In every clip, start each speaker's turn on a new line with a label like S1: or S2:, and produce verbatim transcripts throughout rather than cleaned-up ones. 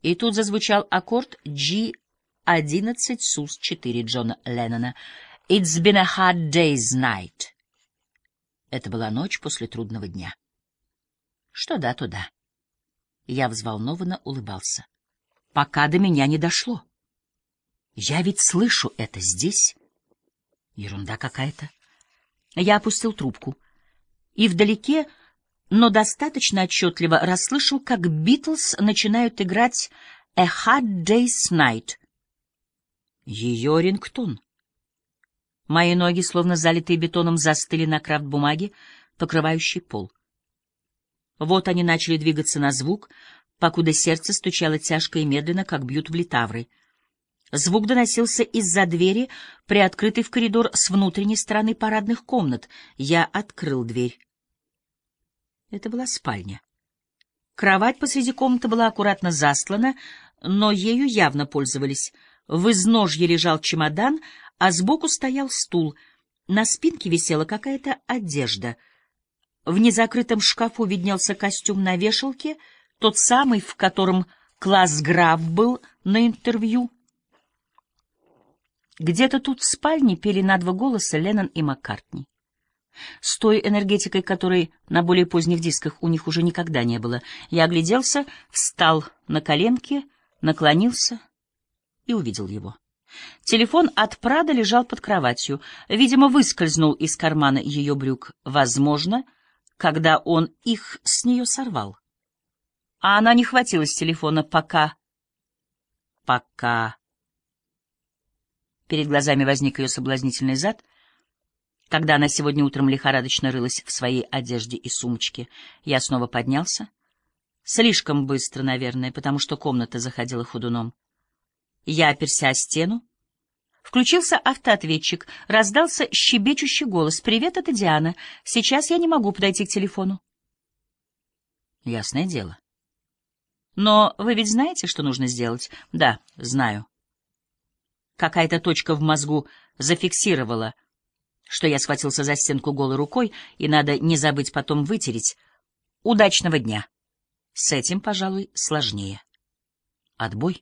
S1: И тут зазвучал аккорд джи одиннадцать сус четыре Джона Леннона. «It's been a hard day's night». Это была ночь после трудного дня. Что да, то да. Я взволнованно улыбался. Пока до меня не дошло. Я ведь слышу это здесь. Ерунда какая-то. Я опустил трубку. И вдалеке, но достаточно отчетливо расслышал, как Битлз начинают играть «A Hard Day's Night». Ее рингтон. Мои ноги, словно залитые бетоном, застыли на крафт-бумаге, покрывающей пол. Вот они начали двигаться на звук, покуда сердце стучало тяжко и медленно, как бьют в литавры. Звук доносился из-за двери, приоткрытой в коридор с внутренней стороны парадных комнат. Я открыл дверь. Это была спальня. Кровать посреди комнаты была аккуратно застлана, но ею явно пользовались. В изножье лежал чемодан, а сбоку стоял стул. На спинке висела какая-то одежда. В незакрытом шкафу виднелся костюм на вешалке, тот самый, в котором Класс Граф был на интервью. Где-то тут в спальне пели на два голоса Леннон и Маккартни. С той энергетикой, которой на более поздних дисках у них уже никогда не было. Я огляделся, встал на коленки, наклонился и увидел его. Телефон от Прада лежал под кроватью. Видимо, выскользнул из кармана ее брюк. Возможно, когда он их с нее сорвал. А она не хватилась телефона, пока... Пока... Перед глазами возник ее соблазнительный зад, когда она сегодня утром лихорадочно рылась в своей одежде и сумочке. Я снова поднялся. Слишком быстро, наверное, потому что комната заходила ходуном. Я оперся о стену. Включился автоответчик. Раздался щебечущий голос. «Привет, это Диана. Сейчас я не могу подойти к телефону». Ясное дело. Но вы ведь знаете, что нужно сделать? Да, знаю. Какая-то точка в мозгу зафиксировала, что я схватился за стенку голой рукой, и надо не забыть потом вытереть. Удачного дня. С этим, пожалуй, сложнее. Отбой.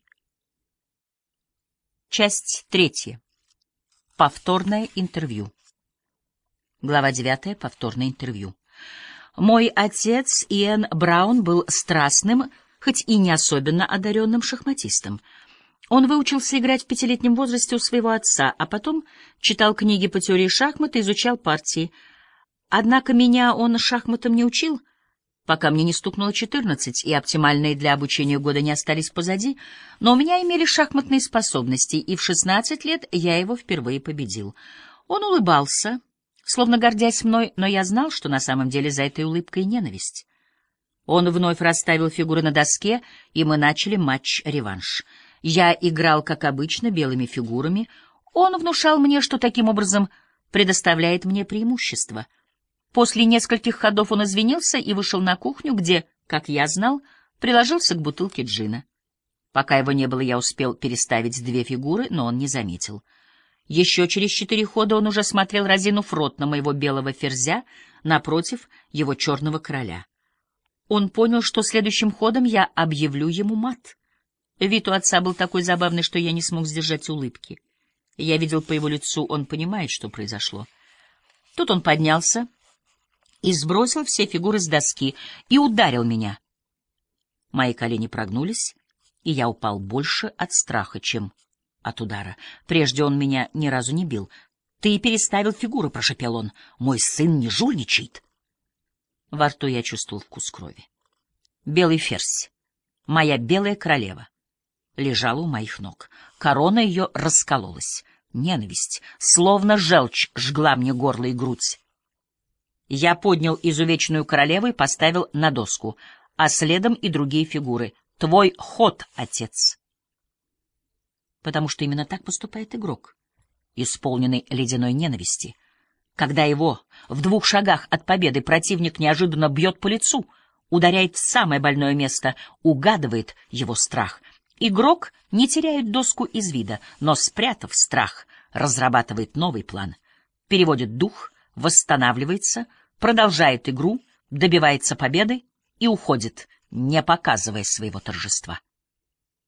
S1: Часть третья. Повторное интервью. Глава девятая. Повторное интервью. Мой отец, Иэн Браун, был страстным, хоть и не особенно одаренным шахматистом. Он выучился играть в пятилетнем возрасте у своего отца, а потом читал книги по теории шахмат и изучал партии. Однако меня он шахматам не учил, пока мне не стукнуло четырнадцать, и оптимальные для обучения года не остались позади, но у меня имели шахматные способности, и в шестнадцать лет я его впервые победил. Он улыбался, словно гордясь мной, но я знал, что на самом деле за этой улыбкой ненависть. Он вновь расставил фигуры на доске, и мы начали матч-реванш. Я играл, как обычно, белыми фигурами. Он внушал мне, что таким образом предоставляет мне преимущество. После нескольких ходов он извинился и вышел на кухню, где, как я знал, приложился к бутылке джина. Пока его не было, я успел переставить две фигуры, но он не заметил. Еще через четыре хода он уже смотрел, разинув рот, на моего белого ферзя напротив его черного короля. Он понял, что следующим ходом я объявлю ему мат. Вид у отца был такой забавный, что я не смог сдержать улыбки. Я видел по его лицу, он понимает, что произошло. Тут он поднялся и сбросил все фигуры с доски и ударил меня. Мои колени прогнулись, и я упал больше от страха, чем от удара. Прежде он меня ни разу не бил. «Ты переставил фигуры», — прошепел он. «Мой сын не жульничает». Во рту я чувствовал вкус крови. Белый ферзь, моя белая королева, лежала у моих ног. Корона ее раскололась. Ненависть, словно желчь, жгла мне горло и грудь. Я поднял изувеченную королеву и поставил на доску, а следом и другие фигуры. «Твой ход, отец!» Потому что именно так поступает игрок, исполненный ледяной ненависти. Когда его в двух шагах от победы противник неожиданно бьет по лицу, ударяет в самое больное место, угадывает его страх. Игрок не теряет доску из вида, но, спрятав страх, разрабатывает новый план, переводит дух, восстанавливается, продолжает игру, добивается победы и уходит, не показывая своего торжества.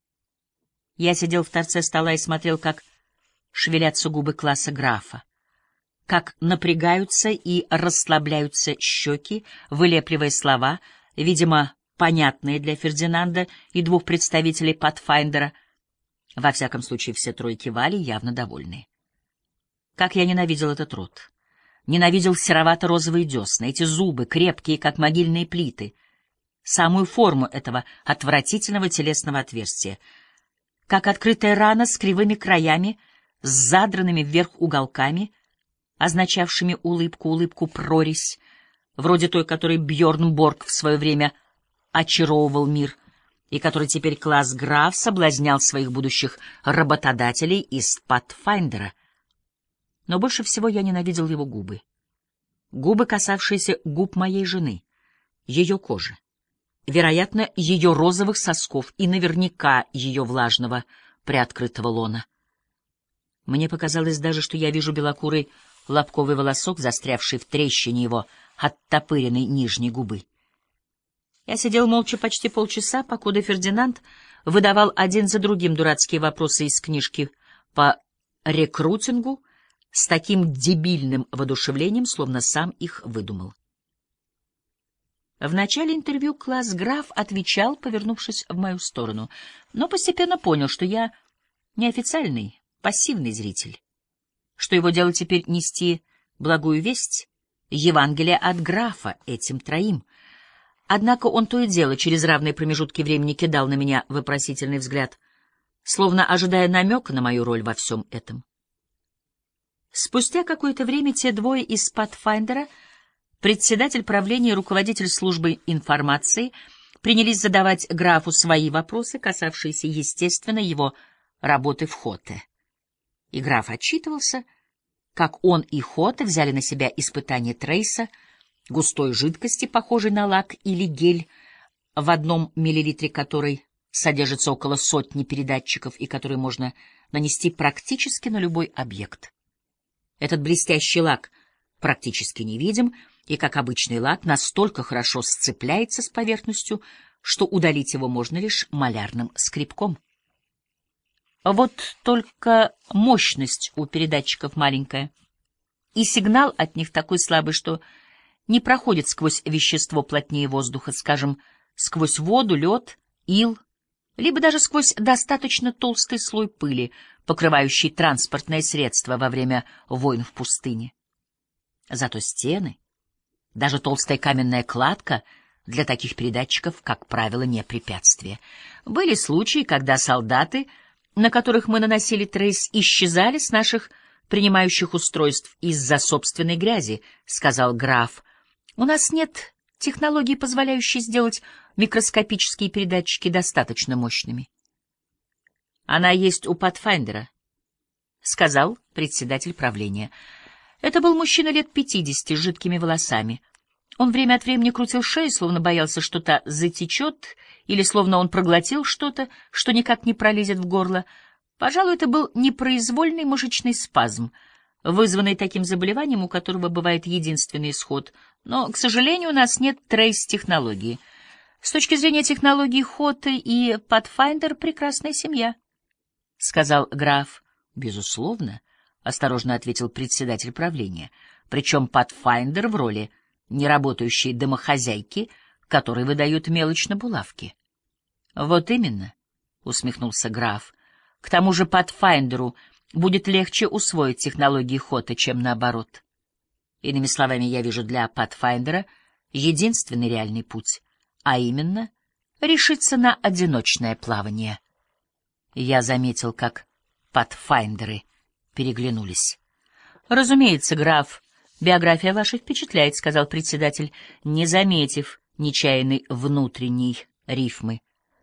S1: Я сидел в торце стола и смотрел, как шевелятся губы класса графа, как напрягаются и расслабляются щеки, вылепливая слова, видимо, понятные для Фердинанда и двух представителей Патфайндера. Во всяком случае, все трое кивали, явно довольные. Как я ненавидел этот рот! Ненавидел серовато-розовые десны, эти зубы, крепкие, как могильные плиты, самую форму этого отвратительного телесного отверстия, как открытая рана с кривыми краями, с задранными вверх уголками, означавшими улыбку, улыбку прорезь, вроде той, которой Бьорн Борг в свое время очаровывал мир, и который теперь класс граф соблазнял своих будущих работодателей из Патфайндера. Но больше всего я ненавидел его губы. Губы, касавшиеся губ моей жены, ее кожи, вероятно, ее розовых сосков и наверняка ее влажного приоткрытого лона. Мне показалось даже, что я вижу белокурый лобковый волосок, застрявший в трещине его оттопыренной нижней губы. Я сидел молча почти полчаса, покуда Фердинанд выдавал один за другим дурацкие вопросы из книжки по рекрутингу, с таким дебильным воодушевлением, словно сам их выдумал. В начале интервью класс граф отвечал, повернувшись в мою сторону, но постепенно понял, что я неофициальный, пассивный зритель, что его дело теперь нести благую весть, Евангелие от графа этим троим. Однако он то и дело через равные промежутки времени кидал на меня вопросительный взгляд, словно ожидая намека на мою роль во всем этом. Спустя какое-то время те двое из Патфайндера, председатель правления и руководитель службы информации, принялись задавать графу свои вопросы, касавшиеся, естественно, его работы в Хоте. И граф отчитывался, как он и Хоте взяли на себя испытание трейса, густой жидкости, похожей на лак или гель, в одном миллилитре которой содержится около сотни передатчиков и который можно нанести практически на любой объект. Этот блестящий лак практически невидим и, как обычный лак, настолько хорошо сцепляется с поверхностью, что удалить его можно лишь малярным скребком. Вот только мощность у передатчиков маленькая, и сигнал от них такой слабый, что не проходит сквозь вещество плотнее воздуха, скажем, сквозь воду, лед, ил, либо даже сквозь достаточно толстый слой пыли, покрывающий транспортное средство во время войн в пустыне. Зато стены, даже толстая каменная кладка для таких передатчиков, как правило, не препятствие. Были случаи, когда солдаты, на которых мы наносили трейс, исчезали с наших принимающих устройств из-за собственной грязи, — сказал граф. У нас нет технологии, позволяющей сделать микроскопические передатчики достаточно мощными. Она есть у Патфайндера, — сказал председатель правления. Это был мужчина лет пятидесяти с жидкими волосами. Он время от времени крутил шею, словно боялся, что-то затечет, или словно он проглотил что-то, что никак не пролезет в горло. Пожалуй, это был непроизвольный мышечный спазм, вызванный таким заболеванием, у которого бывает единственный исход. Но, к сожалению, у нас нет трейс-технологии. С точки зрения технологии Хоте и Патфайндер — прекрасная семья, — сказал граф. — Безусловно, — осторожно ответил председатель правления, причем Патфайндер в роли неработающей домохозяйки, которой выдают мелочь на булавки. — Вот именно, — усмехнулся граф. — К тому же Патфайндеру будет легче усвоить технологии Хоте, чем наоборот. Иными словами, я вижу для Патфайндера единственный реальный путь, а именно решиться на одиночное плавание. Я заметил, как Патфайндеры переглянулись. — Разумеется, граф, биография ваша впечатляет, — сказал председатель, не заметив нечаянной внутренней рифмы.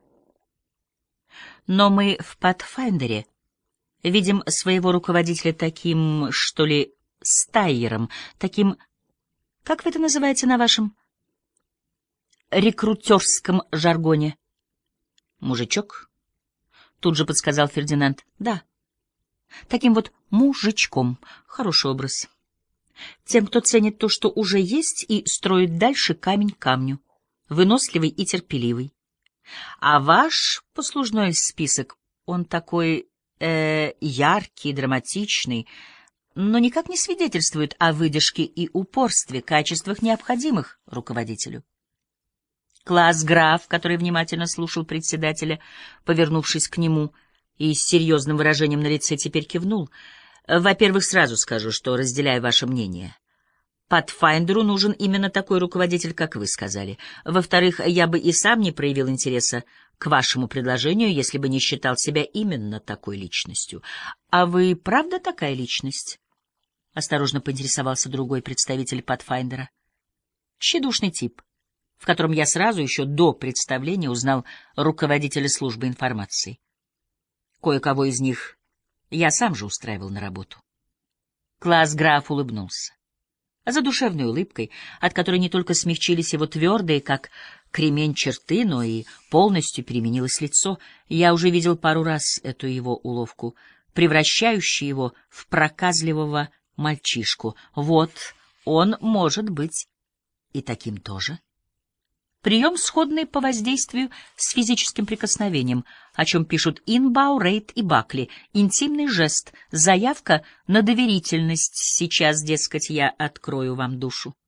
S1: Но мы в Патфайндере видим своего руководителя таким, что ли, стайером, таким, как вы это называете на вашем рекрутерском жаргоне? Мужичок? Тут же подсказал Фердинанд. Да, таким вот мужичком. Хороший образ. Тем, кто ценит то, что уже есть, и строит дальше камень к камню, выносливый и терпеливый. А ваш послужной список Он такой э, яркий, драматичный, но никак не свидетельствует о выдержке и упорстве, качествах, необходимых руководителю. Класс-граф, который внимательно слушал председателя, повернувшись к нему и с серьезным выражением на лице, теперь кивнул. «Во-первых, сразу скажу, что разделяю ваше мнение. Патфайндеру нужен именно такой руководитель, как вы сказали. Во-вторых, я бы и сам не проявил интереса к вашему предложению, если бы не считал себя именно такой личностью. А вы правда такая личность?» — осторожно поинтересовался другой представитель Патфайндера. «Тщедушный тип, в котором я сразу, еще до представления, узнал руководителя службы информации. Кое-кого из них я сам же устраивал на работу». Класс-граф улыбнулся. А за душевной улыбкой, от которой не только смягчились его твердые, как кремень, черты, но и полностью переменилось лицо. Я уже видел пару раз эту его уловку, превращающую его в проказливого мальчишку. Вот он может быть и таким тоже. Прием, сходный по воздействию с физическим прикосновением, о чем пишут Инбау, Рейд и Бакли. Интимный жест, заявка на доверительность. Сейчас, дескать, я открою вам душу.